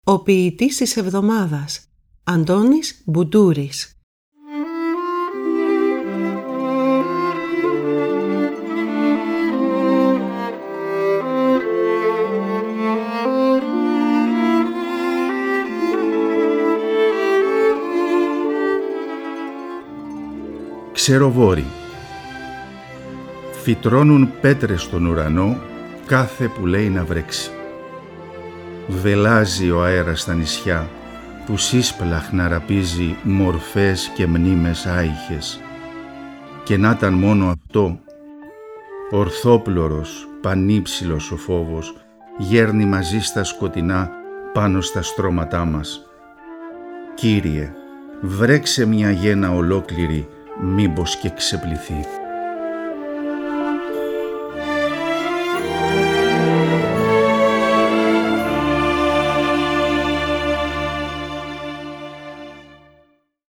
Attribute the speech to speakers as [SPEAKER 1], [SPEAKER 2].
[SPEAKER 1] Ο ποιητής της εβδομάδας, Αντώνης Μπουντούρης.
[SPEAKER 2] Ξεροβόροι. Φυτρώνουν πέτρες στον ουρανό κάθε που λέει να βρέξει. Βελάζει ο αέρας στα νησιά που σύσπλαχ να ραπίζει μορφές και μνήμες άϊχες. Και να ήταν μόνο αυτό, ορθόπλωρος, πανύψηλος ο φόβος γέρνει μαζί στα σκοτεινά πάνω στα στρώματά μας. Κύριε, βρέξε μια γένα ολόκληρη, μήπως και ξεπληθεί.